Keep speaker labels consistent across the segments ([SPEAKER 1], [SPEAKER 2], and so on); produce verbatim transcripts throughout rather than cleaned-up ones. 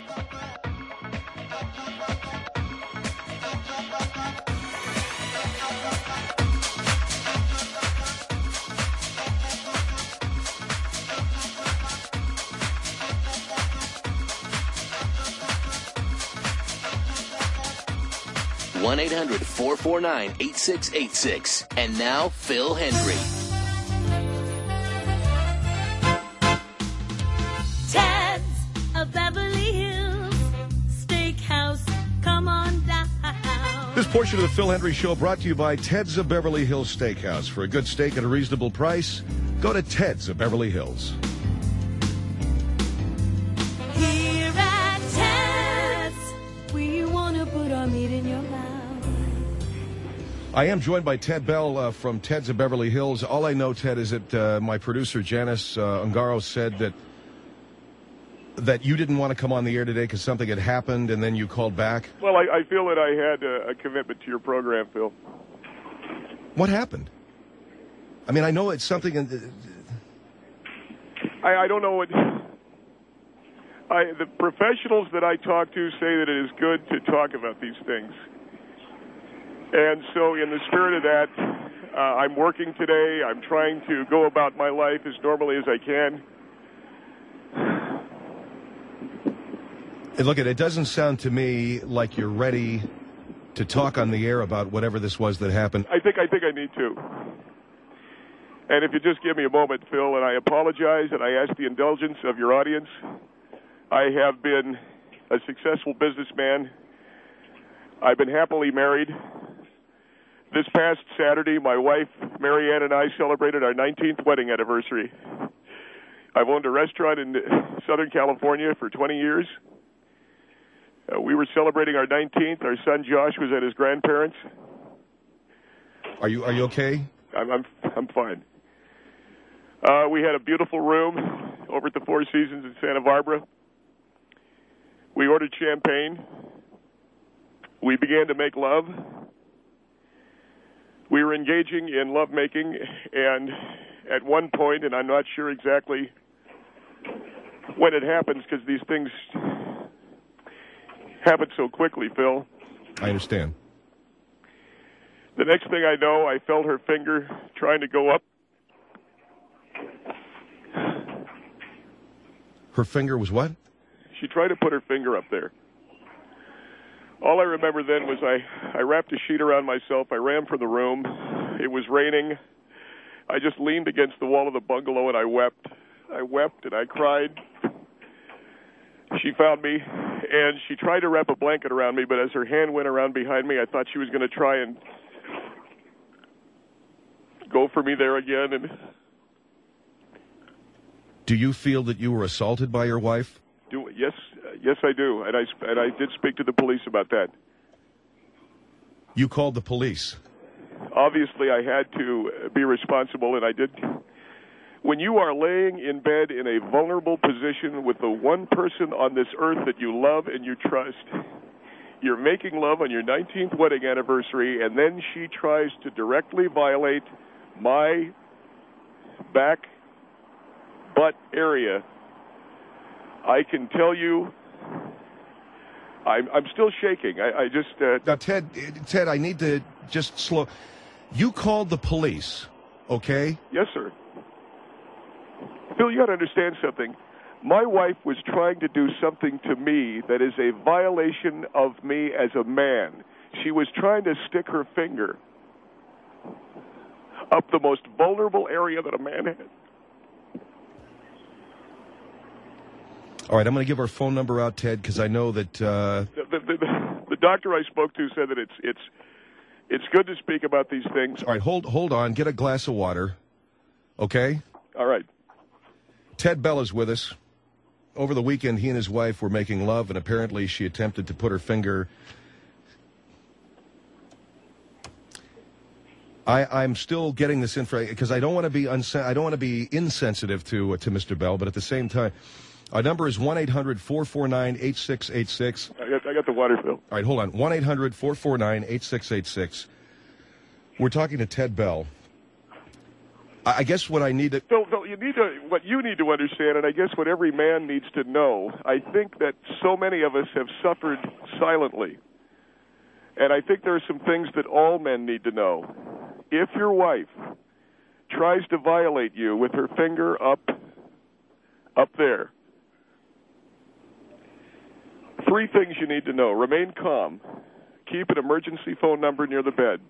[SPEAKER 1] one eight hundred four four nine eight six eight six. And now, Phil Hendry.
[SPEAKER 2] Ted's of Beverly Hills Steakhouse. Come on down.
[SPEAKER 3] This portion of the Phil Hendry Show brought to you by Ted's of Beverly Hills Steakhouse. For a good steak at a reasonable price, go to Ted's of Beverly Hills.
[SPEAKER 2] Here at Ted's, we want to put our meat in your mouth.
[SPEAKER 3] I am joined by Ted Bell uh, from Ted's of Beverly Hills. All I know, Ted, is that uh, my producer, Janice uh, Ungaro, said that that you didn't want to come on the air today because something had happened, and then you called back.
[SPEAKER 4] Well, I, I feel that I had a, a commitment to your program, Phil.
[SPEAKER 3] What happened? I mean, I know it's something... In the,
[SPEAKER 4] I, I don't know what... I, the professionals that I talk to say that it is good to talk about these things. And so in the spirit of that, uh, I'm working today. I'm trying to go about my life as normally as I can.
[SPEAKER 3] And look, it doesn't sound to me like you're ready to talk on the air about whatever this was that happened.
[SPEAKER 4] I think I think I need to. And if you just give me a moment, Phil, and I apologize, and I ask the indulgence of your audience. I have been a successful businessman. I've been happily married. This past Saturday, my wife, Mary Ann, and I celebrated our nineteenth wedding anniversary. I've owned a restaurant in Southern California for twenty years. Uh, we were celebrating our nineteenth. Our son, Josh, was at his grandparents'.
[SPEAKER 3] Are you Are you okay?
[SPEAKER 4] I'm I'm, I'm fine. Uh, we had a beautiful room over at the Four Seasons in Santa Barbara. We ordered champagne. We began to make love. We were engaging in lovemaking, and at one point, and I'm not sure exactly when it happens because these things happen so quickly, Phil.
[SPEAKER 3] I understand.
[SPEAKER 4] The next thing I know, I felt her finger trying to go up.
[SPEAKER 3] Her finger was what?
[SPEAKER 4] She tried to put her finger up there. All I remember then was I, I wrapped a sheet around myself. I ran from the room. It was raining. I just leaned against the wall of the bungalow and I wept. I wept and I cried. She found me, and she tried to wrap a blanket around me, but as her hand went around behind me, I thought she was going to try and go for me there again. And
[SPEAKER 3] do you feel that you were assaulted by your wife?
[SPEAKER 4] Do, yes, uh, yes, I do, and I and I did speak to the police about that.
[SPEAKER 3] You called the police.
[SPEAKER 4] Obviously, I had to be responsible, and I did. When you are laying in bed in a vulnerable position with the one person on this earth that you love and you trust, you're making love on your nineteenth wedding anniversary, and then she tries to directly violate my back butt area. I can tell you, I'm, I'm still shaking. I, I just... Uh,
[SPEAKER 3] now, Ted, Ted, I need to just slow... You called the police, okay?
[SPEAKER 4] Yes, sir. Phil, you got to understand something. My wife was trying to do something to me that is a violation of me as a man. She was trying to stick her finger up the most vulnerable area that a man has.
[SPEAKER 3] All right, I'm going to give our phone number out, Ted, because I know that... Uh...
[SPEAKER 4] The, the, the, the doctor I spoke to said that it's it's it's good to speak about these things.
[SPEAKER 3] All right, hold hold on. Get a glass of water, okay?
[SPEAKER 4] All right.
[SPEAKER 3] Ted Bell is with us. Over the weekend, he and his wife were making love, and apparently she attempted to put her finger... I, I'm still getting this info because I don't want to be unsen- I don't want to be insensitive to uh, to Mister Bell, but at the same time... Our number is one eight hundred four four nine eight six eight six.
[SPEAKER 4] I got, I got the water, Phil.
[SPEAKER 3] All right, hold on. one eight hundred four four nine eight six eight six. We're talking to Ted Bell. I guess what I need to...
[SPEAKER 4] Phil, Phil, you need to, what you need to understand, and I guess what every man needs to know, I think that so many of us have suffered silently. And I think there are some things that all men need to know. If your wife tries to violate you with her finger up, up there, three things you need to know. Remain calm. Keep an emergency phone number near the bed.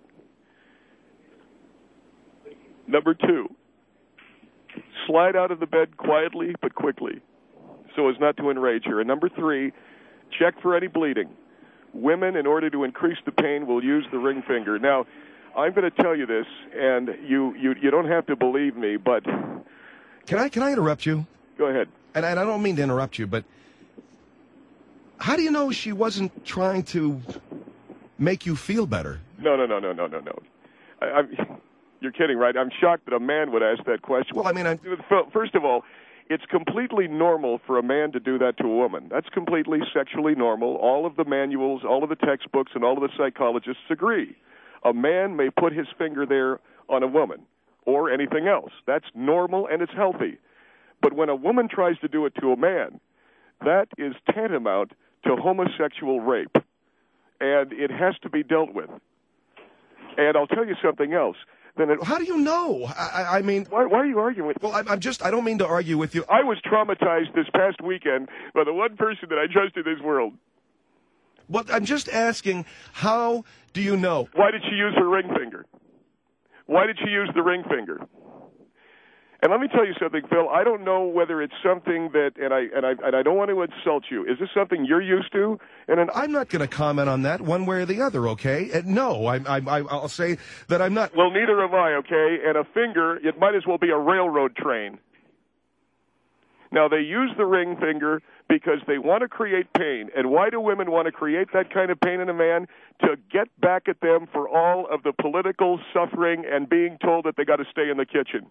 [SPEAKER 4] Number two, slide out of the bed quietly but quickly so as not to enrage her. And number three, check for any bleeding. Women, in order to increase the pain, will use the ring finger. Now, I'm going to tell you this, and you, you, you don't have to believe me, but...
[SPEAKER 3] Can I, can I interrupt you?
[SPEAKER 4] Go ahead.
[SPEAKER 3] And, and I don't mean to interrupt you, but how do you know she wasn't trying to make you feel better?
[SPEAKER 4] No, no, no, no, no, no, no. I, I'm... You're kidding, right? I'm shocked that a man would ask that question.
[SPEAKER 3] Well, I mean, I'm...
[SPEAKER 4] First of all, it's completely normal for a man to do that to a woman. That's completely sexually normal. All of the manuals, all of the textbooks, and all of the psychologists agree. A man may put his finger there on a woman or anything else. That's normal and it's healthy. But when a woman tries to do it to a man, that is tantamount to homosexual rape, and it has to be dealt with. And I'll tell you something else. Then it,
[SPEAKER 3] how do you know? I, I mean...
[SPEAKER 4] Why, why are you arguing with me?
[SPEAKER 3] Well, I'm, I'm just... I don't mean to argue with you.
[SPEAKER 4] I was traumatized this past weekend by the one person that I trust in this world.
[SPEAKER 3] Well, I'm just asking, how do you know?
[SPEAKER 4] Why did she use her ring finger? Why did she use the ring finger? And let me tell you something, Phil. I don't know whether it's something that, and I and I and I don't want to insult you. Is this something you're used to? And an,
[SPEAKER 3] I'm not going to comment on that one way or the other. Okay? And no, I, I I'll say that I'm not.
[SPEAKER 4] Well, neither am I. Okay? And a finger, it might as well be a railroad train. Now they use the ring finger because they want to create pain. And why do women want to create that kind of pain in a man? To get back at them for all of the political suffering and being told that they got to stay in the kitchen.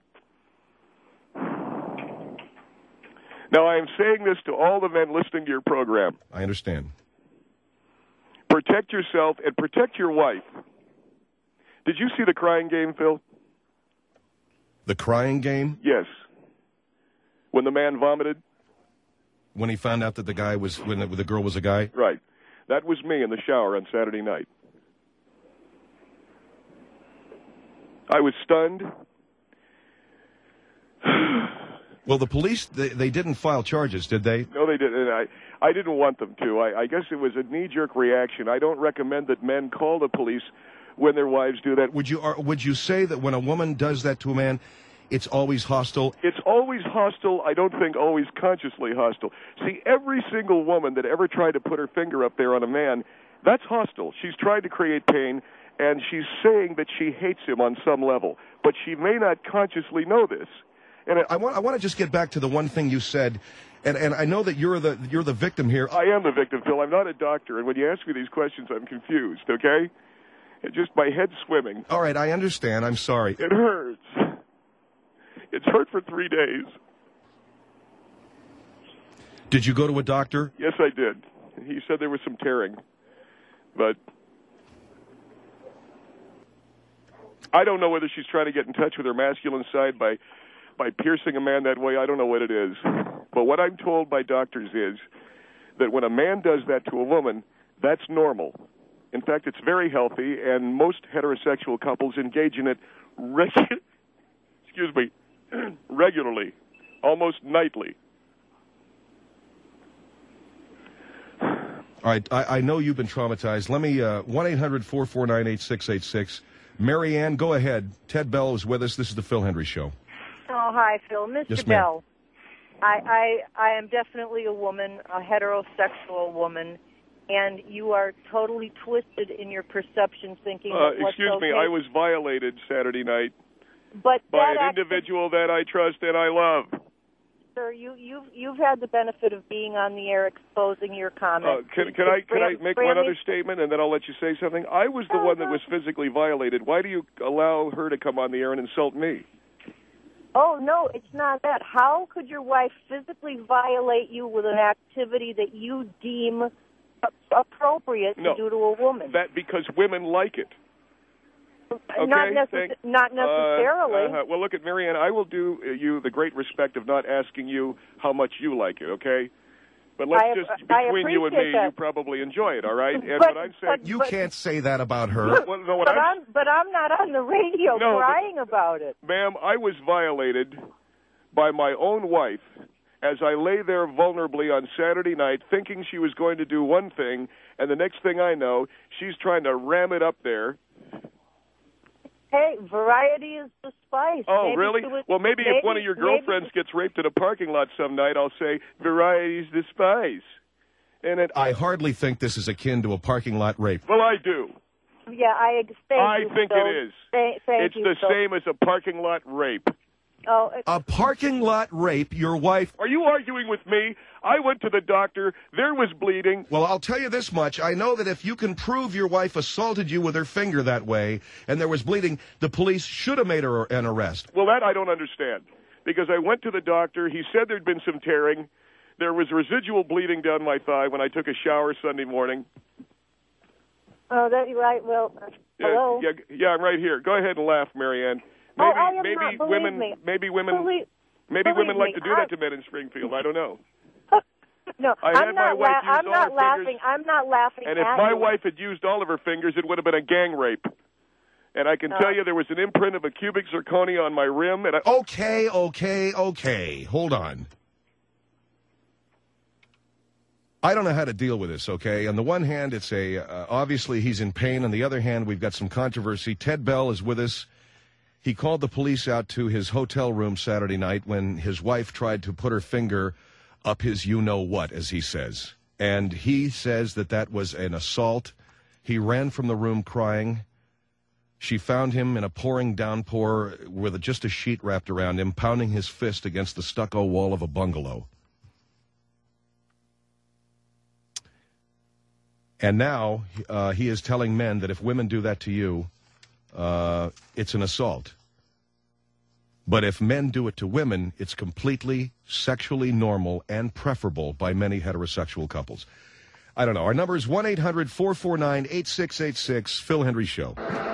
[SPEAKER 4] Now, I am saying this to all the men listening to your program.
[SPEAKER 3] I understand.
[SPEAKER 4] Protect yourself and protect your wife. Did you see The Crying Game, Phil?
[SPEAKER 3] The Crying Game?
[SPEAKER 4] Yes. When the man vomited?
[SPEAKER 3] When he found out that the guy was, when the, the girl was a guy?
[SPEAKER 4] Right. That was me in the shower on Saturday night. I was stunned.
[SPEAKER 3] Well, the police, they, they didn't file charges, did they?
[SPEAKER 4] No, they didn't. I, I didn't want them to. I, I guess it was a knee-jerk reaction. I don't recommend that men call the police when their wives do that.
[SPEAKER 3] Would you, are, would you say that when a woman does that to a man, it's always hostile?
[SPEAKER 4] It's always hostile. I don't think always consciously hostile. See, every single woman that ever tried to put her finger up there on a man, that's hostile. She's tried to create pain, and she's saying that she hates him on some level. But she may not consciously know this. And it,
[SPEAKER 3] I want I want to just get back to the one thing you said, and and I know that you're the you're the victim here.
[SPEAKER 4] I am the victim, Phil. I'm not a doctor, and when you ask me these questions, I'm confused. Okay, it just my head's swimming.
[SPEAKER 3] All right, I understand. I'm sorry.
[SPEAKER 4] It hurts. It's hurt for three days.
[SPEAKER 3] Did you go to a doctor?
[SPEAKER 4] Yes, I did. He said there was some tearing, but I don't know whether she's trying to get in touch with her masculine side by. By piercing a man that way. I don't know what it is. But what I'm told by doctors is that when a man does that to a woman, that's normal. In fact, it's very healthy, and most heterosexual couples engage in it regu- excuse me, regularly, almost nightly.
[SPEAKER 3] All right, I, I know you've been traumatized. Let me, uh, one eight hundred four four nine eight six eight six. Mary Ann, go ahead. Ted Bell is with us. This is the Phil Hendry Show.
[SPEAKER 5] Oh, hi, Phil. Mister
[SPEAKER 3] Yes, ma'am.
[SPEAKER 5] Bell, I, I, I am definitely a woman, a heterosexual woman, and you are totally twisted in your perception thinking
[SPEAKER 4] Uh,
[SPEAKER 5] that what's
[SPEAKER 4] excuse
[SPEAKER 5] okay.
[SPEAKER 4] me, I was violated Saturday night
[SPEAKER 5] but
[SPEAKER 4] by
[SPEAKER 5] that
[SPEAKER 4] an
[SPEAKER 5] act-
[SPEAKER 4] individual that I trust and I love.
[SPEAKER 5] Sir, you, you've, you've had the benefit of being on the air exposing your
[SPEAKER 4] Uh,
[SPEAKER 5] comments.
[SPEAKER 4] can can I can I
[SPEAKER 5] Bram-
[SPEAKER 4] make
[SPEAKER 5] Bram-
[SPEAKER 4] one other statement and then I'll let you say something? I was the
[SPEAKER 5] No,
[SPEAKER 4] one that
[SPEAKER 5] no.
[SPEAKER 4] was physically violated. Why do you allow her to come on the air and insult me?
[SPEAKER 5] Oh, no, it's not that. How could your wife physically violate you with an activity that you deem a- appropriate
[SPEAKER 4] No,
[SPEAKER 5] to do to a woman?
[SPEAKER 4] That because women like it. Okay,
[SPEAKER 5] not, necess-
[SPEAKER 4] thank-
[SPEAKER 5] not necessarily.
[SPEAKER 4] Uh, uh, well, look at Marianne. I will do uh, you the great respect of not asking you how much you like it, okay? But let's
[SPEAKER 5] I,
[SPEAKER 4] just,
[SPEAKER 5] I
[SPEAKER 4] between you and me,
[SPEAKER 5] that.
[SPEAKER 4] you probably enjoy it, all right? And
[SPEAKER 5] But-
[SPEAKER 4] what I'm saying...
[SPEAKER 5] but-
[SPEAKER 3] You can't say that about her.
[SPEAKER 4] Well, no, what
[SPEAKER 5] but
[SPEAKER 4] I'm,
[SPEAKER 5] I'm but I'm not on the radio
[SPEAKER 4] No, but-
[SPEAKER 5] crying about it.
[SPEAKER 4] Ma'am, I was violated by my own wife as I lay there vulnerably on Saturday night thinking she was going to do one thing, and the next thing I know, she's trying to ram it up there.
[SPEAKER 5] Hey, variety is the spice.
[SPEAKER 4] Oh,
[SPEAKER 5] maybe
[SPEAKER 4] really?
[SPEAKER 5] she was-
[SPEAKER 4] Well, maybe,
[SPEAKER 5] maybe
[SPEAKER 4] if one of your
[SPEAKER 5] maybe-
[SPEAKER 4] girlfriends gets raped in a parking lot some night, I'll say, variety's the spice. And it,
[SPEAKER 3] I hardly think this is akin to a parking lot rape.
[SPEAKER 4] well, I do.
[SPEAKER 5] Yeah, I thank
[SPEAKER 4] I
[SPEAKER 5] you,
[SPEAKER 4] think
[SPEAKER 5] Phil.
[SPEAKER 4] it is.
[SPEAKER 5] Thank, thank
[SPEAKER 4] It's
[SPEAKER 5] you,
[SPEAKER 4] the
[SPEAKER 5] Phil.
[SPEAKER 4] same as a parking lot rape.
[SPEAKER 5] Oh, it-
[SPEAKER 3] A parking lot rape, your wife...
[SPEAKER 4] Are you arguing with me? I went to the doctor. There was bleeding.
[SPEAKER 3] Well, I'll tell you this much. I know that if you can prove your wife assaulted you with her finger that way and there was bleeding, the police should have made her an arrest.
[SPEAKER 4] Well, that I don't understand. Because I went to the doctor. He said there'd been some tearing. There was residual bleeding down my thigh when I took a shower Sunday morning.
[SPEAKER 5] oh, that you right. Well, uh, hello.
[SPEAKER 4] Yeah, yeah, yeah, I'm right here. Go ahead and laugh, Marianne. Maybe,
[SPEAKER 5] Oh, I am
[SPEAKER 4] maybe
[SPEAKER 5] not, believe
[SPEAKER 4] women,
[SPEAKER 5] me.
[SPEAKER 4] maybe women,
[SPEAKER 5] Believe-
[SPEAKER 4] maybe
[SPEAKER 5] believe
[SPEAKER 4] women like
[SPEAKER 5] me,
[SPEAKER 4] to do
[SPEAKER 5] I-
[SPEAKER 4] that to men in Springfield. I don't know.
[SPEAKER 5] No,
[SPEAKER 4] I
[SPEAKER 5] I'm
[SPEAKER 4] had my
[SPEAKER 5] not.
[SPEAKER 4] wife
[SPEAKER 5] La-
[SPEAKER 4] use
[SPEAKER 5] I'm
[SPEAKER 4] all
[SPEAKER 5] not
[SPEAKER 4] her
[SPEAKER 5] laughing.
[SPEAKER 4] fingers.
[SPEAKER 5] I'm not laughing.
[SPEAKER 4] And if
[SPEAKER 5] at
[SPEAKER 4] my
[SPEAKER 5] you.
[SPEAKER 4] wife had used all of her fingers, it would have been a gang rape. And I can
[SPEAKER 5] Oh.
[SPEAKER 4] tell you there was an imprint of a cubic zirconia on my rim. And I,
[SPEAKER 3] Okay, okay, okay. Hold on. I don't know how to deal with this, okay? On the one hand, it's a, uh, obviously he's in pain. On the other hand, we've got some controversy. Ted Bell is with us. He called the police out to his hotel room Saturday night when his wife tried to put her finger up his you-know-what, as he says. And he says that that was an assault. He ran from the room crying. She found him in a pouring downpour with just a sheet wrapped around him, pounding his fist against the stucco wall of a bungalow. And now uh, he is telling men that if women do that to you, uh, it's an assault. But if men do it to women, it's completely sexually normal and preferable by many heterosexual couples. I don't know. Our number is one eight hundred four four nine eight six eight six, Phil Hendry Show.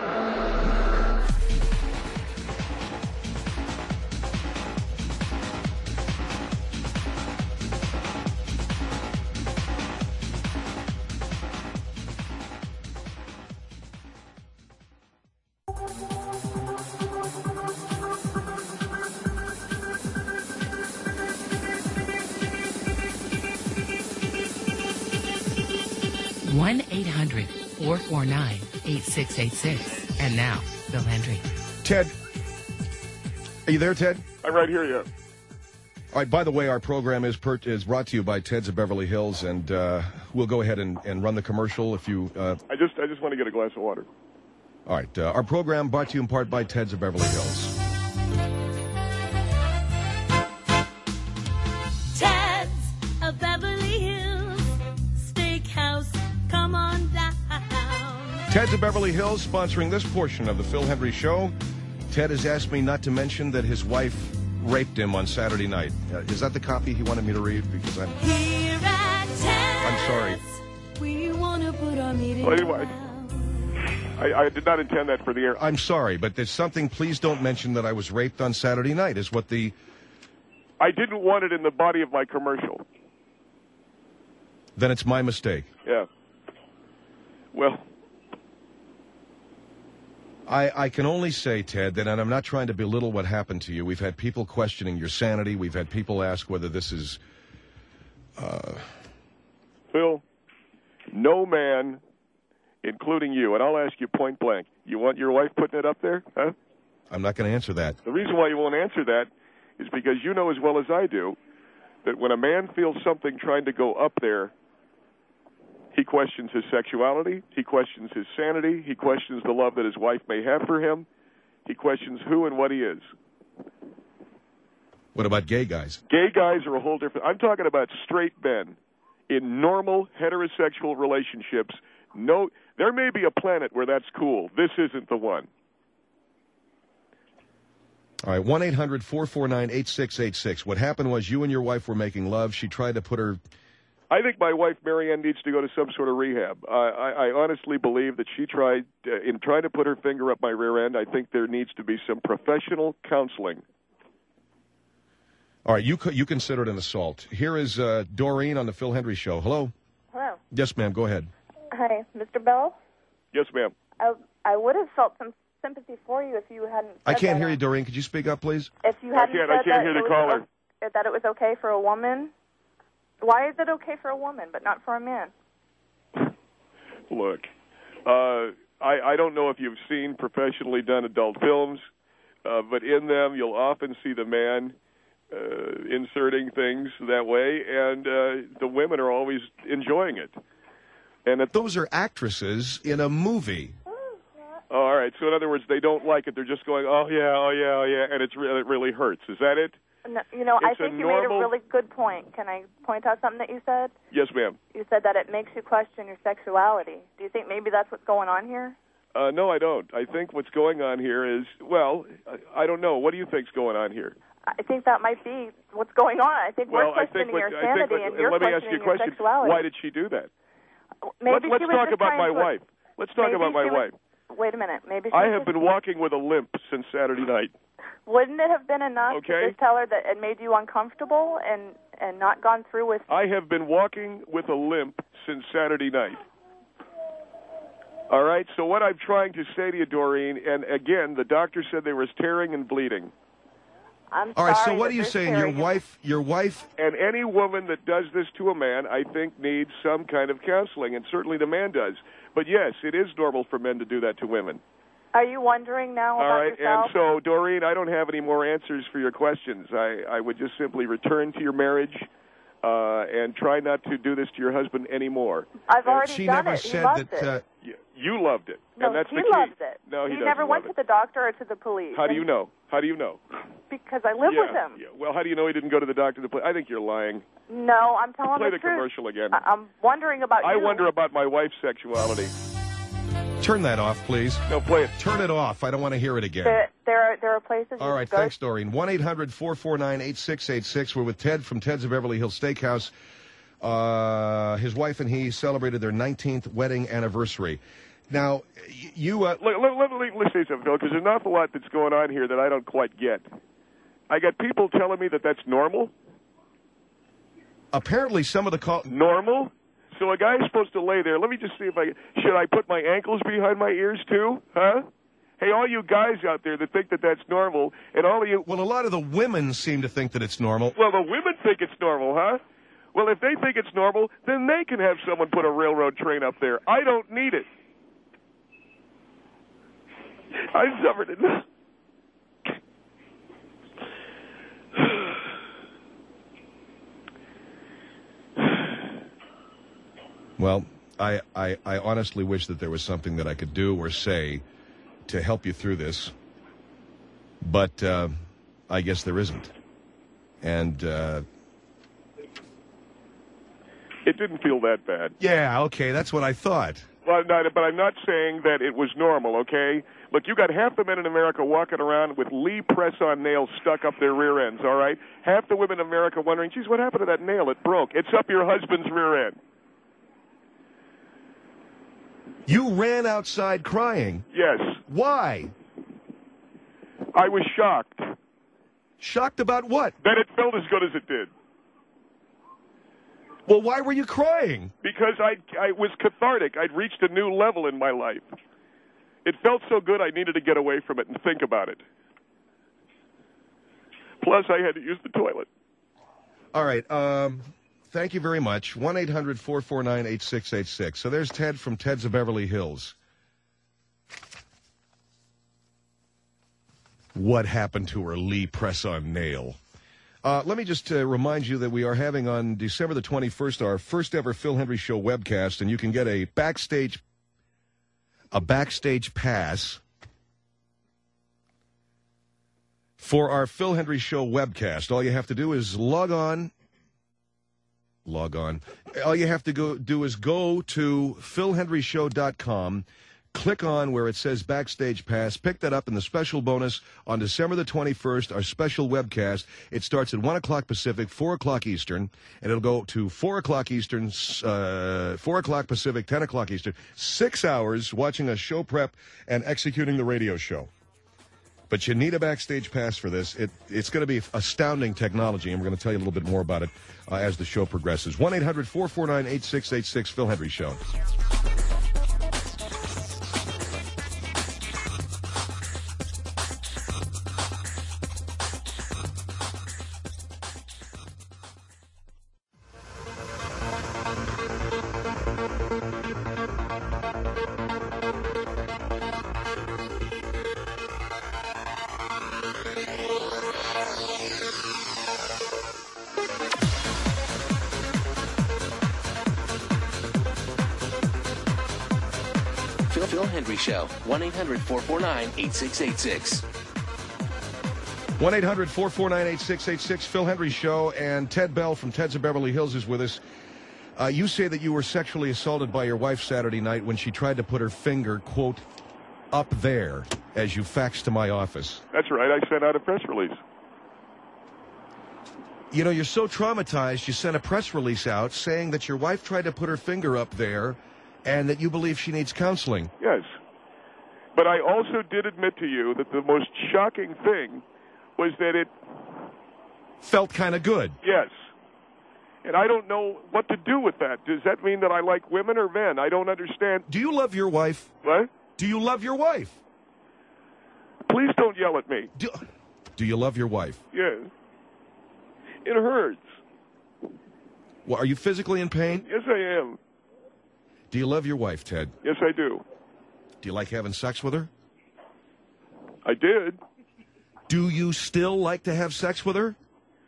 [SPEAKER 6] one eight hundred four four nine eight six eight six. And now, Phil Hendry.
[SPEAKER 3] Ted, are you there, Ted?
[SPEAKER 4] I'm right here, yeah.
[SPEAKER 3] All right, by the way, our program is per- is brought to you by Ted's of Beverly Hills, and uh, we'll go ahead and, and run the commercial if you... Uh,
[SPEAKER 4] I just, I just want to get a glass of water.
[SPEAKER 3] all right, uh, our program brought to you in part by Ted's of Beverly Hills.
[SPEAKER 2] Ted's of Beverly Hills Steakhouse. Come on down.
[SPEAKER 3] Ted's of Beverly Hills sponsoring this portion of the Phil Hendry Show. Ted has asked me not to mention that his wife raped him on Saturday night. Uh, is that the copy he wanted me to read? Because I'm...
[SPEAKER 2] Here at Ted's,
[SPEAKER 3] I'm sorry.
[SPEAKER 2] we want to put our meeting
[SPEAKER 4] Well, anyway.
[SPEAKER 2] down.
[SPEAKER 4] I, I did not intend that for the air.
[SPEAKER 3] I'm sorry, but there's something, please don't mention that I was raped on Saturday night, is what the...
[SPEAKER 4] I didn't want it in the body of my commercial.
[SPEAKER 3] Then it's my mistake.
[SPEAKER 4] Yeah. Well,
[SPEAKER 3] I, I can only say, Ted, that, and I'm not trying to belittle what happened to you. We've had people questioning your sanity. We've had people ask whether this is... Uh...
[SPEAKER 4] Phil, no man, including you, and I'll ask you point blank, you want your wife putting it up there? Huh?
[SPEAKER 3] I'm not going to answer that.
[SPEAKER 4] The reason why you won't answer that is because you know as well as I do that when a man feels something trying to go up there, he questions his sexuality, he questions his sanity, he questions the love that his wife may have for him, he questions who and what he is.
[SPEAKER 3] What about gay guys?
[SPEAKER 4] Gay guys are a whole different... I'm talking about straight men in normal heterosexual relationships. No, there may be a planet where that's cool. This isn't the one.
[SPEAKER 3] All right, one eight hundred four four nine eight six eight six. What happened was you and your wife were making love. She tried to put her
[SPEAKER 4] I think my wife, Marianne, needs to go to some sort of rehab. I, I, I honestly believe that she tried, uh, in trying to put her finger up my rear end, I think there needs to be some professional counseling.
[SPEAKER 3] All right, you you consider it an assault. Here is uh, Doreen on the Phil Hendry Show. Hello?
[SPEAKER 7] Hello.
[SPEAKER 3] Yes, ma'am, go ahead.
[SPEAKER 7] Hi, Mister Bell.
[SPEAKER 4] Yes, ma'am.
[SPEAKER 7] I, I would have felt some sympathy for you if you hadn't said
[SPEAKER 3] I can't
[SPEAKER 7] that.
[SPEAKER 3] hear you, Doreen. Could you speak up, please?
[SPEAKER 7] If you
[SPEAKER 4] I
[SPEAKER 7] hadn't
[SPEAKER 4] can't,
[SPEAKER 7] said
[SPEAKER 4] I can't
[SPEAKER 7] that
[SPEAKER 4] hear the
[SPEAKER 7] it was
[SPEAKER 4] caller.
[SPEAKER 7] o- that it was okay for a woman. Why is it okay for a woman but not for a man?
[SPEAKER 4] Look, uh, I, I don't know if you've seen professionally done adult films, uh, but in them you'll often see the man uh, inserting things that way, and uh, the women are always enjoying it. And at
[SPEAKER 3] Those are actresses in a movie.
[SPEAKER 4] Oh, all right. So in other words, they don't like it. They're just going, oh yeah, oh yeah, oh yeah, and it's re- it really hurts. Is that it?
[SPEAKER 7] No, you know, I
[SPEAKER 4] It's a
[SPEAKER 7] think you
[SPEAKER 4] normal-
[SPEAKER 7] made a really good point. Can I point out something that you said?
[SPEAKER 4] Yes, ma'am.
[SPEAKER 7] You said that it makes you question your sexuality. Do you think maybe that's what's going on here?
[SPEAKER 4] Uh, no, I don't. I think what's going on here is, well, I, I don't know. What do you think's going on here?
[SPEAKER 7] I think that might be what's going on. I think
[SPEAKER 4] Well,
[SPEAKER 7] we're
[SPEAKER 4] I
[SPEAKER 7] questioning
[SPEAKER 4] think what,
[SPEAKER 7] your
[SPEAKER 4] I think
[SPEAKER 7] sanity
[SPEAKER 4] what,
[SPEAKER 7] and
[SPEAKER 4] and
[SPEAKER 7] you're
[SPEAKER 4] let me ask you
[SPEAKER 7] questioning
[SPEAKER 4] a question.
[SPEAKER 7] your sexuality.
[SPEAKER 4] Why did she do that?
[SPEAKER 7] Maybe
[SPEAKER 4] Let,
[SPEAKER 7] she
[SPEAKER 4] let's
[SPEAKER 7] was
[SPEAKER 4] talk
[SPEAKER 7] just
[SPEAKER 4] about
[SPEAKER 7] trying
[SPEAKER 4] my
[SPEAKER 7] to-
[SPEAKER 4] wife. Let's talk
[SPEAKER 7] maybe
[SPEAKER 4] about my
[SPEAKER 7] she was-
[SPEAKER 4] wife.
[SPEAKER 7] Wait a minute. Maybe she
[SPEAKER 4] I
[SPEAKER 7] was
[SPEAKER 4] have
[SPEAKER 7] just-
[SPEAKER 4] been walking with a limp since Saturday night.
[SPEAKER 7] Wouldn't it have been enough
[SPEAKER 4] Okay.
[SPEAKER 7] to just tell her that it made you uncomfortable and and not gone through with?
[SPEAKER 4] I have been walking with a limp since Saturday night. All right, so what I'm trying to say to you, Doreen, and again, the doctor said there was tearing and bleeding.
[SPEAKER 7] I'm
[SPEAKER 3] All right, so
[SPEAKER 7] sorry
[SPEAKER 3] what
[SPEAKER 7] that
[SPEAKER 3] are you
[SPEAKER 7] there's
[SPEAKER 3] saying? Your
[SPEAKER 7] tearing.
[SPEAKER 3] wife, your wife,
[SPEAKER 4] And any woman that does this to a man, I think, needs some kind of counseling, and certainly the man does. But yes, it is normal for men to do that to women.
[SPEAKER 7] Are you wondering now
[SPEAKER 4] All
[SPEAKER 7] about
[SPEAKER 4] right,
[SPEAKER 7] yourself?
[SPEAKER 4] and so, Doreen, I don't have any more answers for your questions. I, I would just simply return to your marriage uh, and try not to do this to your husband anymore.
[SPEAKER 7] I've already
[SPEAKER 3] she
[SPEAKER 7] done
[SPEAKER 3] never
[SPEAKER 7] it. He
[SPEAKER 3] said
[SPEAKER 7] loved
[SPEAKER 3] that.
[SPEAKER 7] it.
[SPEAKER 3] Uh,
[SPEAKER 4] You, you loved it,
[SPEAKER 7] no,
[SPEAKER 4] and that's
[SPEAKER 7] he
[SPEAKER 4] the key.
[SPEAKER 7] loved it.
[SPEAKER 4] No, he,
[SPEAKER 7] he
[SPEAKER 4] doesn't
[SPEAKER 7] never
[SPEAKER 4] love
[SPEAKER 7] went
[SPEAKER 4] it.
[SPEAKER 7] to the doctor or to the police.
[SPEAKER 4] How do
[SPEAKER 7] And-
[SPEAKER 4] you know? How do you know?
[SPEAKER 7] Because I live
[SPEAKER 4] yeah,
[SPEAKER 7] with him.
[SPEAKER 4] Yeah. Well, how do you know he didn't go to the doctor to play? I think you're lying.
[SPEAKER 7] No, I'm telling
[SPEAKER 4] Play
[SPEAKER 7] the
[SPEAKER 4] the
[SPEAKER 7] truth.
[SPEAKER 4] commercial again.
[SPEAKER 7] I- I'm wondering about
[SPEAKER 4] I
[SPEAKER 7] you.
[SPEAKER 4] wonder about my wife's sexuality.
[SPEAKER 3] turn that off, please.
[SPEAKER 4] No, play it.
[SPEAKER 3] Turn it off. I don't want to hear it again.
[SPEAKER 7] There, there are there are places.
[SPEAKER 3] All
[SPEAKER 7] you
[SPEAKER 3] right,
[SPEAKER 7] can go
[SPEAKER 3] thanks, Doreen. one eight hundred four four nine eight six eight six. We're with Ted from Ted's of Beverly Hills Steakhouse. Uh, his wife and he celebrated their nineteenth wedding anniversary. Now, y- you... Uh,
[SPEAKER 4] Look, let, let, let, let's say something, Phil, because there's an awful lot that's going on here that I don't quite get. I got people telling me that that's normal.
[SPEAKER 3] apparently, some of the call...
[SPEAKER 4] Normal? So a guy's supposed to lay there. Let me just see if I... Should I put my ankles behind my ears, too? Huh? Hey, all you guys out there that think that that's normal, and all of you...
[SPEAKER 3] Well, a lot of the women seem to think that it's normal.
[SPEAKER 4] Well, the women think it's normal, huh? Well, if they think it's normal, then they can have someone put a railroad train up there. I don't need it. I suffered enough.
[SPEAKER 3] Well, I, I, I honestly wish that there was something that I could do or say to help you through this. But uh, I guess there isn't. And... Uh,
[SPEAKER 4] It didn't feel that bad.
[SPEAKER 3] yeah, okay, that's what I thought.
[SPEAKER 4] Well, no, but I'm not saying that it was normal, okay? Look, you got half the men in America walking around with Lee press-on nails stuck up their rear ends, all right? Half the women in America wondering, geez, what happened to that nail? It broke. It's up your husband's rear end.
[SPEAKER 3] You ran outside crying.
[SPEAKER 4] Yes.
[SPEAKER 3] Why?
[SPEAKER 4] I was shocked
[SPEAKER 3] Shocked about what?
[SPEAKER 4] that it felt as good as it did.
[SPEAKER 3] Well, why were you crying?
[SPEAKER 4] Because I, I was cathartic. I'd reached a new level in my life. It felt so good I needed to get away from it and think about it. Plus, I had to use the toilet.
[SPEAKER 3] All right, um, thank you very much. one eight hundred four four nine eight six eight six. So there's Ted from Ted's of Beverly Hills. What happened to her Lee press-on nail? Uh, let me just uh, remind you that we are having on December the twenty-first our first ever Phil Hendry Show webcast, and you can get a backstage a backstage pass for our Phil Hendry Show webcast. All you have to do is log on. Log on. All you have to go do is go to phil hendry show dot com. click on where it says Backstage Pass. Pick that up in the special bonus on December the twenty-first, our special webcast. It starts at one o'clock Pacific, four o'clock Eastern, and it'll go to four o'clock Eastern, uh, four o'clock Pacific, ten o'clock Eastern. Six hours watching us show prep and executing the radio show. But you need a Backstage Pass for this. It, it's going to be astounding technology, and we're going to tell you a little bit more about it uh, as the show progresses. one eight hundred four four nine eight six eight six, Phil Hendrie Show.
[SPEAKER 1] Phil, Phil Hendrie Show. one eight hundred four four nine eight six eight six.
[SPEAKER 3] one eight hundred four four nine eight six eight six, Phil Hendrie Show, and Ted Bell from Ted's of Beverly Hills is with us. Uh, you say that you were sexually assaulted by your wife Saturday night when she tried to put her finger, quote, up there, as you faxed to my office.
[SPEAKER 4] That's right. I sent out a press release.
[SPEAKER 3] You know, you're so traumatized, you sent a press release out saying that your wife tried to put her finger up there and that you believe she needs counseling.
[SPEAKER 4] Yes. But I also did admit to you that the most shocking thing was that it
[SPEAKER 3] felt kind of good.
[SPEAKER 4] Yes. And I don't know what to do with that. Does that mean that I like women or men? I don't understand.
[SPEAKER 3] Do you love your wife?
[SPEAKER 4] What?
[SPEAKER 3] Do you love your wife?
[SPEAKER 4] Please don't yell at me.
[SPEAKER 3] Do, do you love your wife?
[SPEAKER 4] Yes. It hurts.
[SPEAKER 3] Well, are you physically in pain?
[SPEAKER 4] Yes, I am.
[SPEAKER 3] Do you love your wife, Ted?
[SPEAKER 4] Yes, I do.
[SPEAKER 3] Do you like having sex with her?
[SPEAKER 4] I did.
[SPEAKER 3] Do you still like to have sex with her?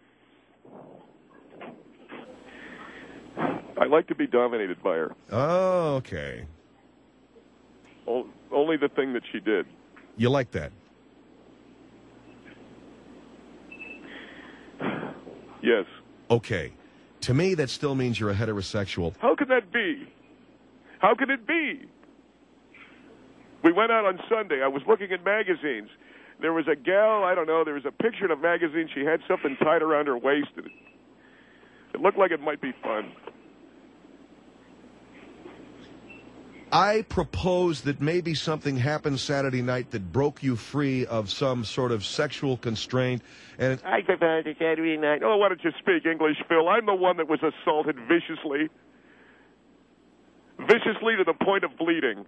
[SPEAKER 4] I like to be dominated by her.
[SPEAKER 3] Oh, okay.
[SPEAKER 4] O- only the thing that she did.
[SPEAKER 3] You like that?
[SPEAKER 4] Yes.
[SPEAKER 3] Okay. To me, that still means you're a heterosexual.
[SPEAKER 4] How can that be? How can it be? We went out on Sunday. I was looking at magazines. There was a gal, I don't know, there was a picture in a magazine. She had something tied around her waist. It, it looked like it might be fun.
[SPEAKER 3] I propose that maybe something happened Saturday night that broke you free of some sort of sexual constraint. And
[SPEAKER 4] I propose a Saturday night. Oh, why don't you speak English, Phil? I'm the one that was assaulted viciously. Viciously to the point of bleeding.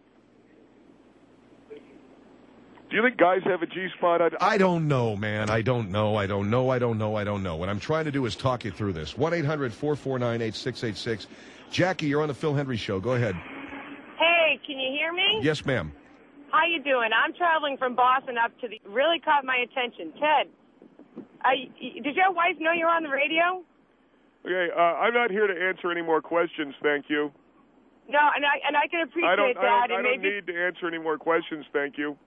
[SPEAKER 4] Do you think guys have a G-spot? I,
[SPEAKER 3] I don't know, man. I don't know. I don't know. I don't know. I don't know. What I'm trying to do is talk you through this. one eight hundred four four nine eight six eight six. Jackie, you're on the Phil Hendrie Show. Go ahead.
[SPEAKER 8] Hey, can you hear me?
[SPEAKER 3] Yes, ma'am.
[SPEAKER 8] How you doing? I'm traveling from Boston up to the... Really caught my attention. Ted, I, does your wife know you're on the radio?
[SPEAKER 4] Okay, uh, I'm not here to answer any more questions, thank you.
[SPEAKER 8] No, and I and I can appreciate
[SPEAKER 4] I don't,
[SPEAKER 8] that.
[SPEAKER 4] I don't,
[SPEAKER 8] and
[SPEAKER 4] I don't
[SPEAKER 8] maybe,
[SPEAKER 4] need to answer any more questions, thank you.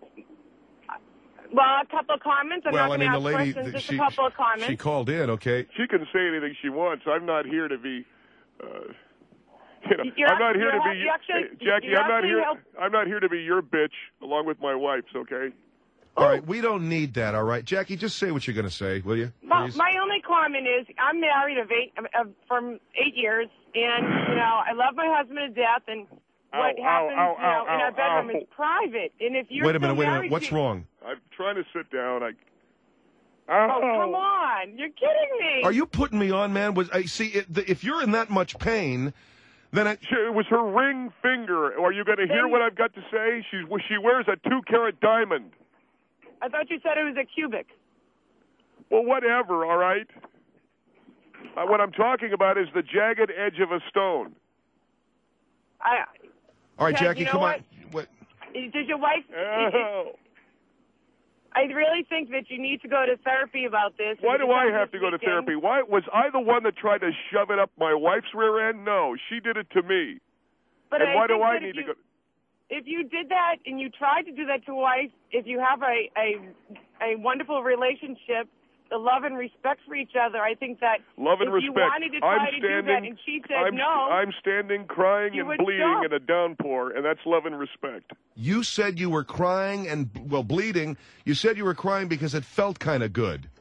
[SPEAKER 8] Well, a couple of comments. I'm
[SPEAKER 3] well,
[SPEAKER 8] not
[SPEAKER 3] I mean,
[SPEAKER 8] going
[SPEAKER 3] the
[SPEAKER 8] to ask
[SPEAKER 3] lady,
[SPEAKER 8] questions,
[SPEAKER 3] the,
[SPEAKER 8] just
[SPEAKER 3] she,
[SPEAKER 8] a couple of comments.
[SPEAKER 3] she called in, okay?
[SPEAKER 4] She can say anything she wants. I'm not here to be... Uh, You know,
[SPEAKER 8] You're
[SPEAKER 4] I'm not here to
[SPEAKER 8] actually-
[SPEAKER 4] be
[SPEAKER 8] you actually-
[SPEAKER 4] hey, Jackie.
[SPEAKER 8] you're
[SPEAKER 4] I'm not
[SPEAKER 8] actually
[SPEAKER 4] here.
[SPEAKER 8] help-
[SPEAKER 4] I'm not here to be your bitch along with my wife's. Okay.
[SPEAKER 3] All right, we don't need that. All right, Jackie, just say what you're going to say, will you?
[SPEAKER 8] Well,
[SPEAKER 3] Please?
[SPEAKER 8] my only comment is I'm married of eight uh, from eight years, and you know I love my husband to death, and what
[SPEAKER 4] Ow,
[SPEAKER 8] happens
[SPEAKER 4] ow,
[SPEAKER 8] you know,
[SPEAKER 4] ow,
[SPEAKER 8] in
[SPEAKER 4] ow,
[SPEAKER 8] our bedroom
[SPEAKER 4] ow.
[SPEAKER 8] is private. And if you're
[SPEAKER 3] Wait a minute.
[SPEAKER 8] still
[SPEAKER 3] Wait a
[SPEAKER 8] married
[SPEAKER 3] minute. What's
[SPEAKER 8] to,
[SPEAKER 3] wrong?
[SPEAKER 4] I'm trying to sit down. I.
[SPEAKER 8] Oh, come on! You're kidding me.
[SPEAKER 3] Are you putting me on, man? Was I see? It, the, if you're in that much pain, then I,
[SPEAKER 4] She, it was her ring finger. Are you going to hear
[SPEAKER 8] Then-
[SPEAKER 4] what I've got to say? She's she wears a two carat diamond.
[SPEAKER 8] I thought you said it was a cubic.
[SPEAKER 4] Well, whatever. All right. Uh, what I'm talking about is the jagged edge of a stone.
[SPEAKER 8] I.
[SPEAKER 3] all right,
[SPEAKER 8] Ted,
[SPEAKER 3] Jackie,
[SPEAKER 8] you know
[SPEAKER 3] come
[SPEAKER 8] what?
[SPEAKER 3] on. What?
[SPEAKER 8] Does your wife?
[SPEAKER 4] Oh.
[SPEAKER 8] I really think that you need to go to therapy about this.
[SPEAKER 4] Why
[SPEAKER 8] And
[SPEAKER 4] do
[SPEAKER 8] if
[SPEAKER 4] I
[SPEAKER 8] it's
[SPEAKER 4] have
[SPEAKER 8] this
[SPEAKER 4] to go to
[SPEAKER 8] weekend-
[SPEAKER 4] therapy? Why was I the one that tried to shove it up my wife's rear end? No, she did it to me.
[SPEAKER 8] But
[SPEAKER 4] and
[SPEAKER 8] I
[SPEAKER 4] why do
[SPEAKER 8] think
[SPEAKER 4] I
[SPEAKER 8] that
[SPEAKER 4] need
[SPEAKER 8] if
[SPEAKER 4] to
[SPEAKER 8] you,
[SPEAKER 4] go?
[SPEAKER 8] If you did that and you tried to do that to a wife, if you have a a, a wonderful relationship, love and respect for each other. I think that
[SPEAKER 4] Love and
[SPEAKER 8] if you
[SPEAKER 4] respect.
[SPEAKER 8] wanted to try
[SPEAKER 4] I'm
[SPEAKER 8] to
[SPEAKER 4] standing,
[SPEAKER 8] do that and she said
[SPEAKER 4] I'm,
[SPEAKER 8] no,
[SPEAKER 4] I'm standing crying
[SPEAKER 8] you
[SPEAKER 4] and
[SPEAKER 8] would
[SPEAKER 4] bleeding
[SPEAKER 8] stop.
[SPEAKER 4] in a downpour, and that's love and respect.
[SPEAKER 3] You said you were crying and, well, bleeding. You said you were crying because it felt kind of good.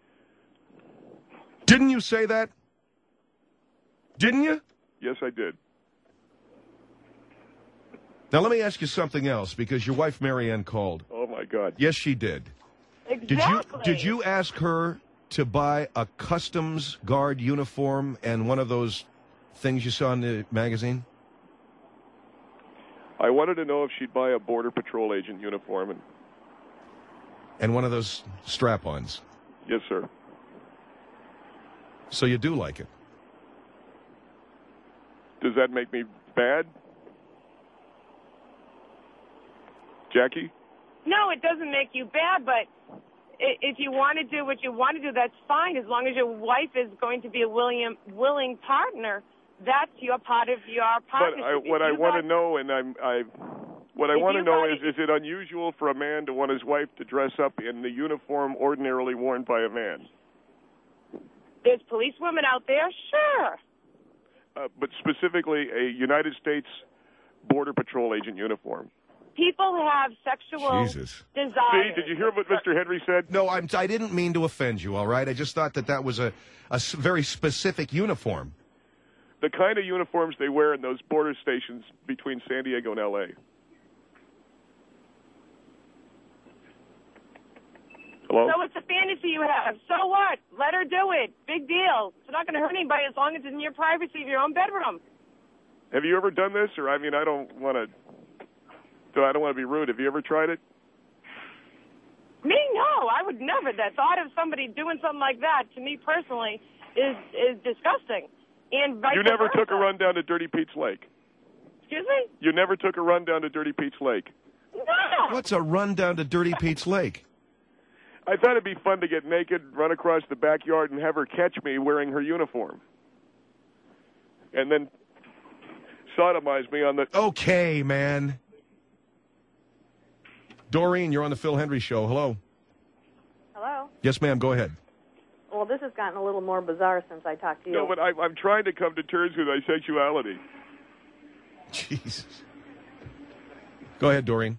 [SPEAKER 3] Didn't you say that? Didn't you?
[SPEAKER 4] Yes, I did.
[SPEAKER 3] Now, let me ask you something else, because your wife, Marianne, called.
[SPEAKER 4] Oh, my God.
[SPEAKER 3] Yes, she did.
[SPEAKER 8] exactly.
[SPEAKER 3] Did you did you ask her to buy a customs guard uniform and one of those things you saw in the magazine?
[SPEAKER 4] I wanted to know if she'd buy a Border Patrol agent uniform. And
[SPEAKER 3] And one of those strap-ons.
[SPEAKER 4] yes, sir.
[SPEAKER 3] So you do like it.
[SPEAKER 4] Does that make me bad? Jackie?
[SPEAKER 8] No, it doesn't make you bad, but i- if you want to do what you want to do, that's fine. As long as your wife is going to be a willing, willing partner, that's your part of your
[SPEAKER 4] But
[SPEAKER 8] partnership.
[SPEAKER 4] I, what
[SPEAKER 8] If
[SPEAKER 4] I
[SPEAKER 8] you
[SPEAKER 4] want
[SPEAKER 8] got-
[SPEAKER 4] to know, and I'm, I, what I
[SPEAKER 8] If
[SPEAKER 4] want to
[SPEAKER 8] you
[SPEAKER 4] know
[SPEAKER 8] got
[SPEAKER 4] is, is it unusual for a man to want his wife to dress up in the uniform ordinarily worn by a man?
[SPEAKER 8] There's police women out there, sure.
[SPEAKER 4] Uh, but specifically a United States Border Patrol agent uniform.
[SPEAKER 8] People have sexual
[SPEAKER 3] Jesus.
[SPEAKER 8] desires.
[SPEAKER 4] See, did you hear what Mister Henry said?
[SPEAKER 3] No, I'm, I didn't mean to offend you, all right? I just thought that that was a, a s- very specific uniform.
[SPEAKER 4] The kind of uniforms they wear in those border stations between San Diego and L A. Hello?
[SPEAKER 8] So it's a fantasy you have. So what? Let her do it. Big deal. It's not going to hurt anybody as long as it's in your privacy of your own bedroom.
[SPEAKER 4] Have you ever done this? Or, I mean, I don't want to... I don't want to be rude. Have you ever tried it?
[SPEAKER 8] Me, no. I would never. The thought of somebody doing something like that, to me personally, is is disgusting. And vice
[SPEAKER 4] You never
[SPEAKER 8] versa.
[SPEAKER 4] took a run down to Dirty Pete's Lake.
[SPEAKER 8] Excuse me?
[SPEAKER 4] You never took a run down to Dirty Pete's Lake.
[SPEAKER 8] No.
[SPEAKER 3] What's a run down to Dirty Pete's Lake?
[SPEAKER 4] I thought it'd be fun to get naked, run across the backyard, and have her catch me wearing her uniform. And then sodomize me on the...
[SPEAKER 3] Okay, man. Doreen, you're on the Phil Hendry Show. Hello.
[SPEAKER 7] Hello.
[SPEAKER 3] Yes, ma'am. Go ahead.
[SPEAKER 7] Well, this has gotten a little more bizarre since I talked to you.
[SPEAKER 4] No, but I, I'm trying to come to terms with my sexuality.
[SPEAKER 3] Jesus. Go ahead, Doreen.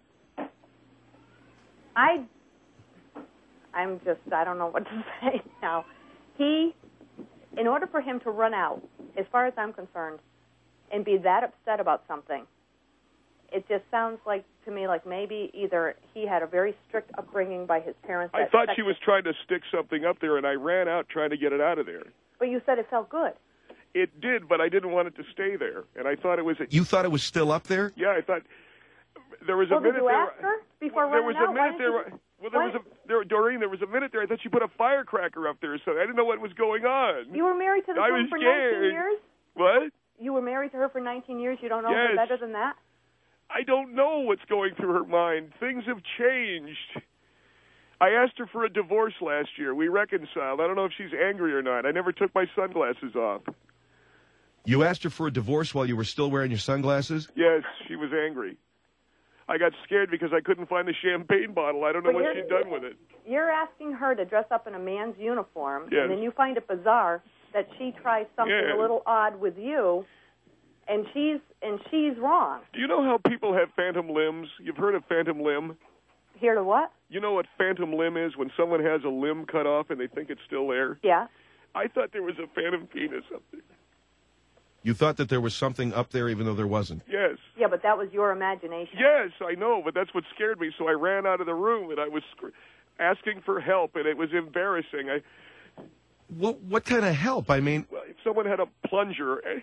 [SPEAKER 7] I, I'm just, I don't know what to say now. He, in order for him to run out, as far as I'm concerned, and be that upset about something, it just sounds like to me like maybe either he had a very strict upbringing by his parents.
[SPEAKER 4] I
[SPEAKER 7] that
[SPEAKER 4] thought she
[SPEAKER 7] sex-
[SPEAKER 4] was trying to stick something up there, and I ran out trying to get it out of there.
[SPEAKER 7] But you said it felt good.
[SPEAKER 4] It did, but I didn't want it to stay there. And I thought it was... A,
[SPEAKER 3] You thought it was still up there?
[SPEAKER 4] yeah, I thought... There was
[SPEAKER 7] Well,
[SPEAKER 4] a
[SPEAKER 7] did
[SPEAKER 4] minute
[SPEAKER 7] you
[SPEAKER 4] there...
[SPEAKER 7] ask her before
[SPEAKER 4] there
[SPEAKER 7] running
[SPEAKER 4] was
[SPEAKER 7] out?
[SPEAKER 4] a
[SPEAKER 7] Why
[SPEAKER 4] minute
[SPEAKER 7] didn't
[SPEAKER 4] there...
[SPEAKER 7] you-
[SPEAKER 4] Well, there
[SPEAKER 7] why-
[SPEAKER 4] was a... There, Doreen, there was a minute there. I thought she put a firecracker up there, so I didn't know what was going on.
[SPEAKER 7] You were married to this
[SPEAKER 4] I
[SPEAKER 7] woman
[SPEAKER 4] was
[SPEAKER 7] for
[SPEAKER 4] scared.
[SPEAKER 7] nineteen years?
[SPEAKER 4] What?
[SPEAKER 7] You were married to her for nineteen years? You don't know her
[SPEAKER 4] Yes.
[SPEAKER 7] better than that?
[SPEAKER 4] I don't know what's going through her mind. Things have changed. I asked her for a divorce last year. We reconciled. I don't know if she's angry or not. I never took my sunglasses off.
[SPEAKER 3] You asked her for a divorce while you were still wearing your sunglasses?
[SPEAKER 4] Yes, she was angry. I got scared because I couldn't find the champagne bottle. I don't know
[SPEAKER 7] But
[SPEAKER 4] what
[SPEAKER 7] you're-
[SPEAKER 4] she'd done with it.
[SPEAKER 7] You're asking her to dress up in a man's uniform,
[SPEAKER 4] Yes.
[SPEAKER 7] and then you find it bizarre that she tries something
[SPEAKER 4] Yeah.
[SPEAKER 7] a little odd with you, and she's and she's wrong.
[SPEAKER 4] Do you know how people have phantom limbs? You've heard of phantom limb?
[SPEAKER 7] Here to what?
[SPEAKER 4] You know what phantom limb is? When someone has a limb cut off and they think it's still there?
[SPEAKER 7] Yeah.
[SPEAKER 4] I thought there was a phantom penis up there.
[SPEAKER 3] You thought that there was something up there even though there wasn't?
[SPEAKER 4] Yes.
[SPEAKER 7] Yeah, but that was your imagination.
[SPEAKER 4] Yes, I know, but that's what scared me. So I ran out of the room, and I was sc- asking for help, and it was embarrassing. I,
[SPEAKER 3] What, what kind of help? I mean,
[SPEAKER 4] well, if someone had a plunger, eh,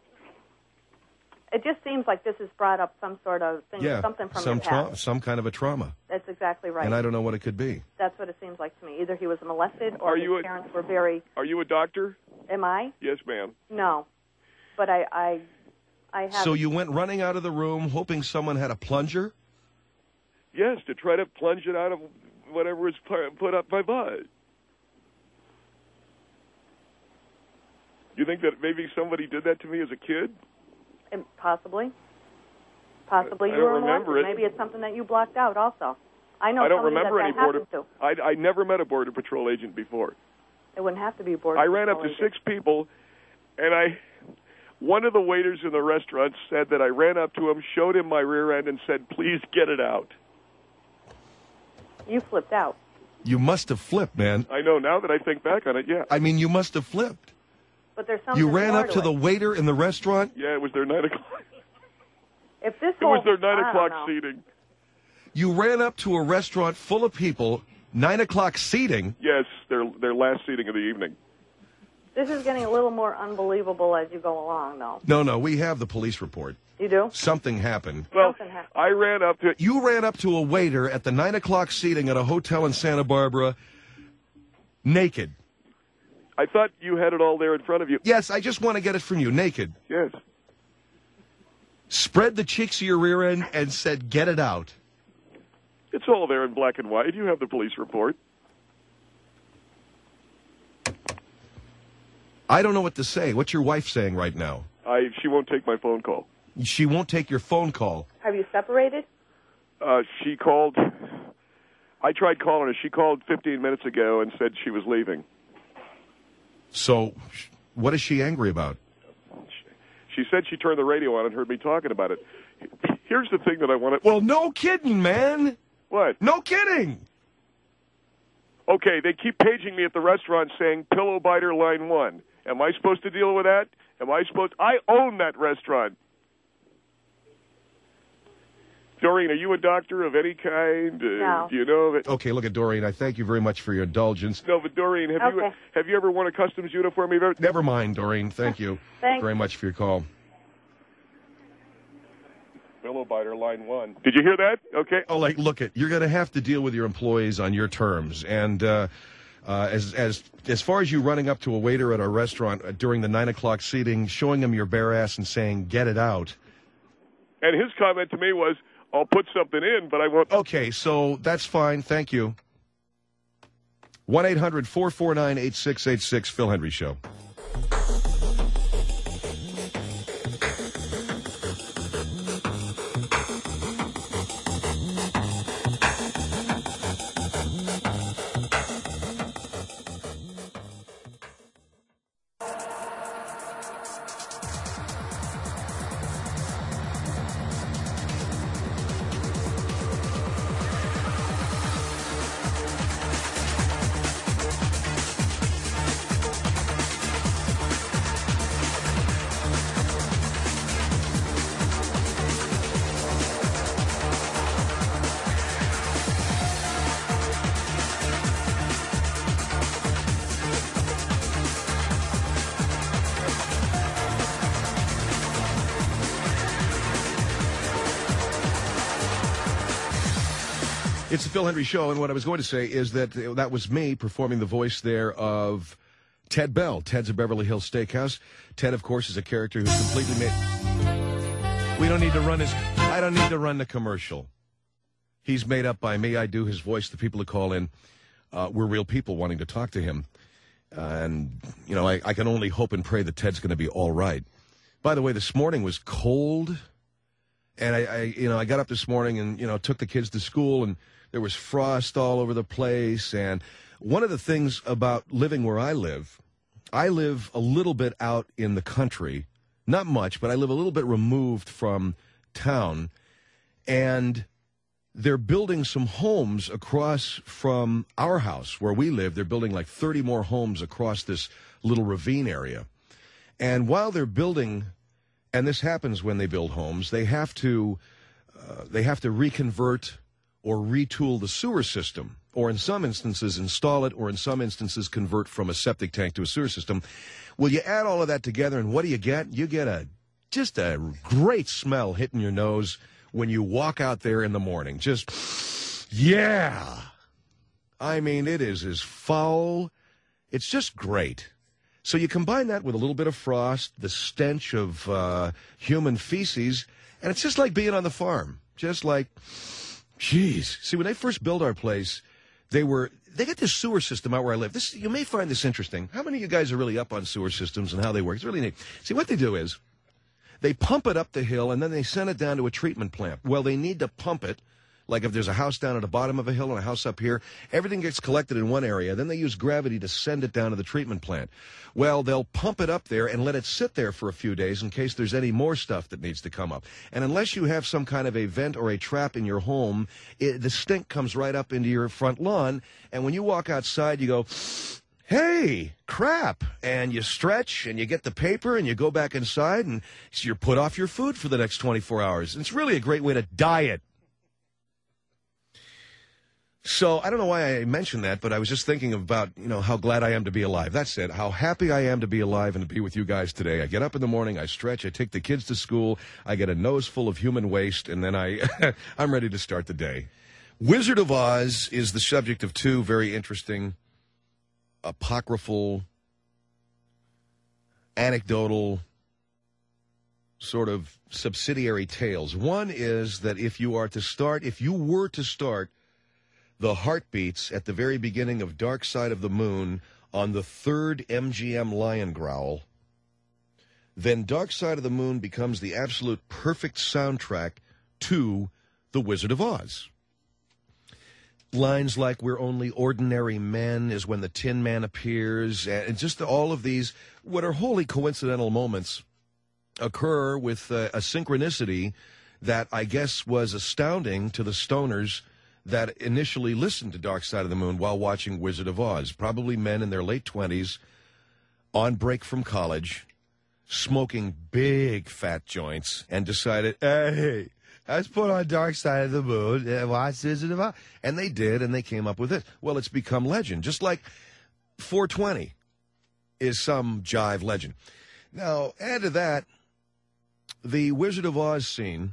[SPEAKER 7] It just seems like this has brought up some sort of thing,
[SPEAKER 3] yeah,
[SPEAKER 7] something from
[SPEAKER 3] some
[SPEAKER 7] your
[SPEAKER 3] trauma,
[SPEAKER 7] past.
[SPEAKER 3] some kind of a trauma.
[SPEAKER 7] That's exactly right.
[SPEAKER 3] And I don't know what it could be.
[SPEAKER 7] That's what it seems like to me. Either he was molested or
[SPEAKER 4] Are
[SPEAKER 7] his
[SPEAKER 4] you a-
[SPEAKER 7] parents were very...
[SPEAKER 4] are you a doctor?
[SPEAKER 7] Am I?
[SPEAKER 4] Yes, ma'am.
[SPEAKER 7] No. But I... I, I have...
[SPEAKER 3] So you went running out of the room hoping someone had a plunger?
[SPEAKER 4] Yes, to try to plunge it out of whatever was pu- put up my butt. You think that maybe somebody did that to me as a kid?
[SPEAKER 7] Possibly. Possibly
[SPEAKER 4] I
[SPEAKER 7] you
[SPEAKER 4] don't
[SPEAKER 7] were
[SPEAKER 4] remember
[SPEAKER 7] molested.
[SPEAKER 4] it.
[SPEAKER 7] Maybe it's something that you blocked out also. I know
[SPEAKER 4] I don't
[SPEAKER 7] somebody
[SPEAKER 4] remember
[SPEAKER 7] that
[SPEAKER 4] any
[SPEAKER 7] that
[SPEAKER 4] border.
[SPEAKER 7] happened to.
[SPEAKER 4] I I never met a border patrol agent before.
[SPEAKER 7] It wouldn't have to be a border
[SPEAKER 4] I ran up
[SPEAKER 7] patrol
[SPEAKER 4] to
[SPEAKER 7] agent.
[SPEAKER 4] six people, and I. One of the waiters in the restaurant said that I ran up to him, showed him my rear end, and said, "Please get it out."
[SPEAKER 7] You flipped out.
[SPEAKER 3] You must have flipped, man.
[SPEAKER 4] I know now that I think back on it. Yeah.
[SPEAKER 3] I mean, you must have flipped.
[SPEAKER 7] But there's something
[SPEAKER 3] You ran
[SPEAKER 7] more
[SPEAKER 3] up to
[SPEAKER 7] it.
[SPEAKER 3] the waiter in the restaurant?
[SPEAKER 4] Yeah, it was their nine o'clock.
[SPEAKER 7] If this
[SPEAKER 4] It was
[SPEAKER 7] whole-
[SPEAKER 4] their nine
[SPEAKER 7] I
[SPEAKER 4] o'clock
[SPEAKER 7] don't know.
[SPEAKER 4] seating.
[SPEAKER 3] You ran up to a restaurant full of people, nine o'clock seating.
[SPEAKER 4] Yes, their their last seating of the evening.
[SPEAKER 7] This is getting a little more unbelievable as you go along, though.
[SPEAKER 3] No, no, we have the police report.
[SPEAKER 7] You do?
[SPEAKER 3] Something happened.
[SPEAKER 4] Well,
[SPEAKER 7] Something happened.
[SPEAKER 4] I ran up to.
[SPEAKER 3] You ran up to a waiter at the nine o'clock seating at a hotel in Santa Barbara, naked.
[SPEAKER 4] I thought you had it all there in front of you.
[SPEAKER 3] Yes, I just want to get it from you, naked.
[SPEAKER 4] Yes.
[SPEAKER 3] Spread the cheeks of your rear end and said, "Get it out."
[SPEAKER 4] It's all there in black and white. You have the police report.
[SPEAKER 3] I don't know what to say. What's your wife saying right now?
[SPEAKER 4] I she won't take my phone call.
[SPEAKER 3] She won't take your phone call.
[SPEAKER 7] Have you separated?
[SPEAKER 4] Uh, she called. I tried calling her. She called fifteen minutes ago and said she was leaving.
[SPEAKER 3] So, sh- what is she angry about?
[SPEAKER 4] She said she turned the radio on and heard me talking about it. Here's the thing that I want to.
[SPEAKER 3] Well, no kidding, man.
[SPEAKER 4] What?
[SPEAKER 3] No kidding.
[SPEAKER 4] Okay, they keep paging me at the restaurant saying pillow biter line one. Am I supposed to deal with that? Am I supposed? I own that restaurant. Doreen, are you a doctor of any kind? Uh,
[SPEAKER 7] No.
[SPEAKER 4] Do you know that?
[SPEAKER 3] Okay, look at Doreen. I thank you very much for your indulgence.
[SPEAKER 4] No, but Doreen, have you
[SPEAKER 7] Okay.
[SPEAKER 4] have you ever worn a customs uniform? You've ever,
[SPEAKER 3] Never mind, Doreen. Thank you
[SPEAKER 7] Thanks.
[SPEAKER 3] very much for your call.
[SPEAKER 4] pillow biter line one. Did you hear that? Okay.
[SPEAKER 3] Oh, like, look it. You're going to have to deal with your employees on your terms, and uh, uh, as as as far as you running up to a waiter at a restaurant uh, during the nine o'clock seating, showing him your bare ass and saying, "Get it out."
[SPEAKER 4] And his comment to me was, "I'll put something in, but I won't."
[SPEAKER 3] Okay, so that's fine. Thank you. one eight hundred four four nine eight six eight six, Phil Hendry Show. It's the Phil Hendry Show, and what I was going to say is that uh, that was me performing the voice there of Ted Bell. Ted's a Beverly Hills Steakhouse. Ted, of course, is a character who's completely made... We don't need to run his... I don't need to run the commercial. He's made up by me. I do his voice. The people who call in, uh, we're real people wanting to talk to him. Uh, and, you know, I, I can only hope and pray that Ted's going to be all right. By the way, this morning was cold. And I, I, you know, I got up this morning and, you know, took the kids to school, and there was frost all over the place. And one of the things about living where I live, I live a little bit out in the country. Not much, but I live a little bit removed from town. And they're building some homes across from our house where we live. They're building like thirty more homes across this little ravine area. And while they're building... And this happens when they build homes. They have to, uh, they have to reconvert or retool the sewer system, or in some instances install it, or in some instances convert from a septic tank to a sewer system. Well, you add all of that together, and what do you get? You get a just a great smell hitting your nose when you walk out there in the morning. Just, yeah. I mean, it is as foul. It's just great. So you combine that with a little bit of frost, the stench of uh, human feces, and it's just like being on the farm. Just like, geez. See, when they first built our place, they were they got this sewer system out where I live. This you may find this interesting. How many of you guys are really up on sewer systems and how they work? It's really neat. See, what they do is they pump it up the hill, and then they send it down to a treatment plant. Well, they need to pump it Like if there's a house down at the bottom of a hill and a house up here, everything gets collected in one area. Then they use gravity to send it down to the treatment plant. Well, they'll pump it up there and let it sit there for a few days in case there's any more stuff that needs to come up. And unless you have some kind of a vent or a trap in your home, it, the stink comes right up into your front lawn. And when you walk outside, you go, hey, crap, and you stretch, and you get the paper, and you go back inside, and you're put off your food for the next twenty-four hours. It's really a great way to diet. So I don't know why I mentioned that, but I was just thinking about, you know, how glad I am to be alive. That's it, how happy I am to be alive and to be with you guys today. I get up in the morning, I stretch, I take the kids to school, I get a nose full of human waste, and then I, I'm ready to start the day. Wizard of Oz is the subject of two very interesting apocryphal, anecdotal, sort of subsidiary tales. One is that if you are to start, if you were to start the heartbeats at the very beginning of Dark Side of the Moon on the third M G M Lion Growl, then Dark Side of the Moon becomes the absolute perfect soundtrack to The Wizard of Oz. Lines like "We're only ordinary men" is when the Tin Man appears, and just all of these, what are wholly coincidental moments, occur with uh, a synchronicity that I guess was astounding to the stoners that initially listened to Dark Side of the Moon while watching Wizard of Oz. Probably men in their late twenties, on break from college, smoking big fat joints, and decided, hey, let's put on Dark Side of the Moon and watch Wizard of Oz. And they did, and they came up with it. Well, it's become legend, just like four twenty is some jive legend. Now, add to that, the Wizard of Oz scene,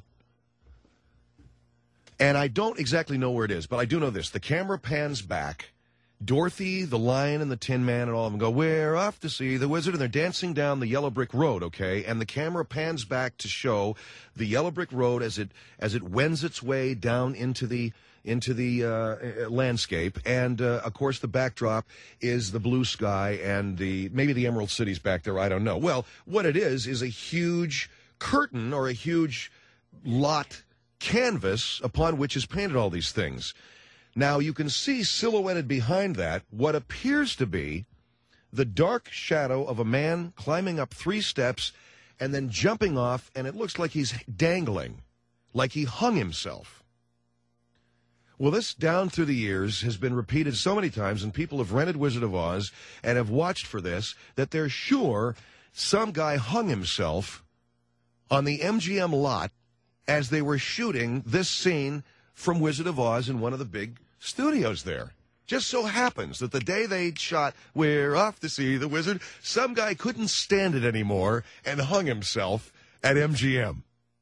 [SPEAKER 3] and I don't exactly know where it is, but I do know this. The camera pans back. Dorothy, the Lion, and the Tin Man, and all of them go, we're off to see the wizard, and they're dancing down the yellow brick road, okay? And the camera pans back to show the yellow brick road as it as it wends its way down into the into the uh, landscape. And, uh, of course, the backdrop is the blue sky and the maybe the Emerald City's back there, I don't know. Well, what it is is a huge curtain or a huge lot canvas upon which is painted all these things. Now, you can see silhouetted behind that what appears to be the dark shadow of a man climbing up three steps and then jumping off, and it looks like he's dangling, like he hung himself. Well, this down through the years has been repeated so many times, and people have rented Wizard of Oz and have watched for this, that they're sure some guy hung himself on the M G M lot as they were shooting this scene from Wizard of Oz in one of the big studios there. Just so happens that the day they shot We're Off to See the Wizard, some guy couldn't stand it anymore and hung himself at M G M.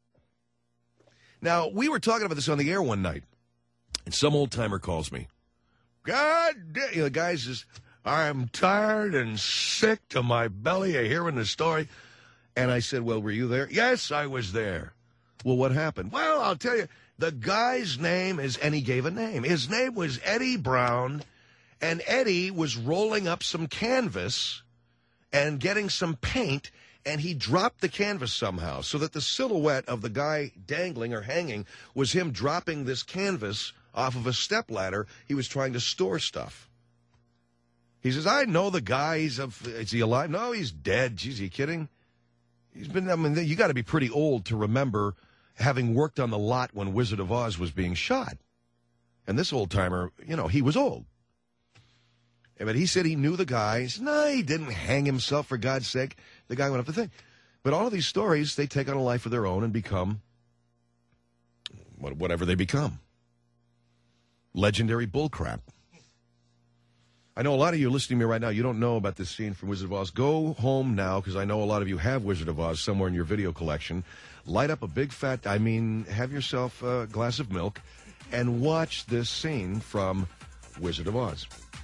[SPEAKER 3] Now, we were talking about this on the air one night, and some old-timer calls me. God damn, you know, the guy's just, I'm tired and sick to my belly of hearing the story. And I said, well, were you there? Yes, I was there. Well, what happened? Well, I'll tell you. The guy's name is, and he gave a name. His name was Eddie Brown, and Eddie was rolling up some canvas and getting some paint, and he dropped the canvas somehow so that the silhouette of the guy dangling or hanging was him dropping this canvas off of a stepladder. He was trying to store stuff. He says, I know the guy. He's a, is he alive? No, he's dead. Geez, are you kidding? He's been, I mean, you got to be pretty old to remember having worked on the lot when Wizard of Oz was being shot. And this old-timer, you know, he was old. But he said he knew the guy. He said, no, he didn't hang himself, for God's sake. The guy went up the thing. But all of these stories, they take on a life of their own and become whatever they become. Legendary bullcrap. I know a lot of you listening to me right now, you don't know about this scene from Wizard of Oz. Go home now, because I know a lot of you have Wizard of Oz somewhere in your video collection. Light up a big fat, I mean, have yourself a glass of milk and watch this scene from Wizard of Oz.